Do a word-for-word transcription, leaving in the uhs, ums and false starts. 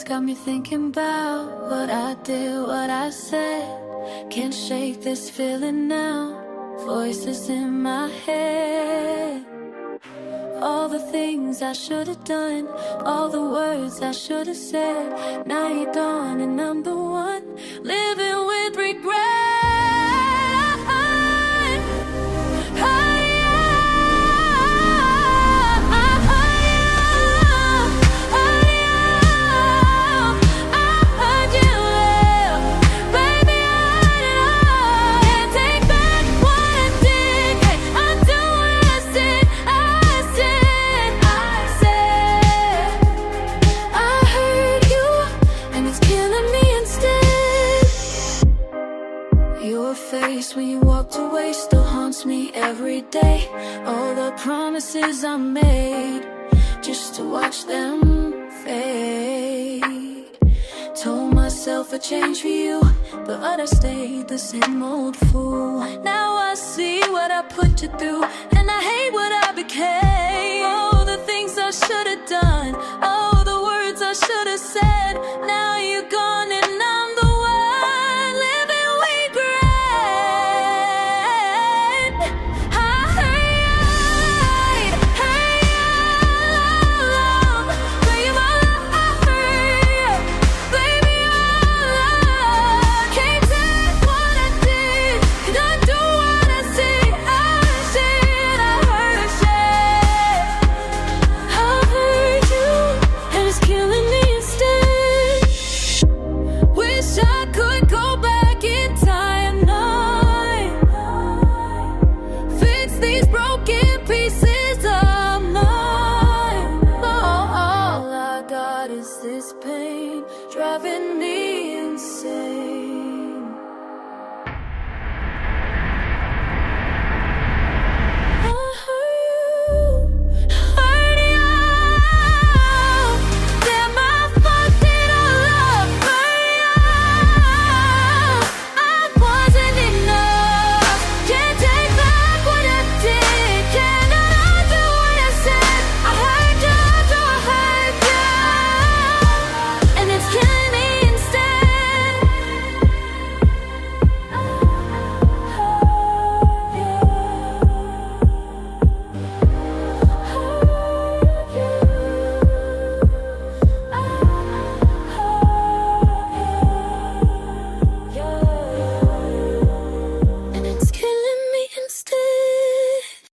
words got me thinking about what I did, what I said. Can't shake this feeling now. Voices in my head. All the things I should have done, all the words I should have said. Now you're gone and I'm the one living with regret. When you walked away still haunts me every day. All the promises I made just to watch them fade. Told myself I'd change for you, but I stayed the same old fool. Now I see what I put you through, and I hate what I became. All the things I should have done, all the words I should have said. Now you're gone.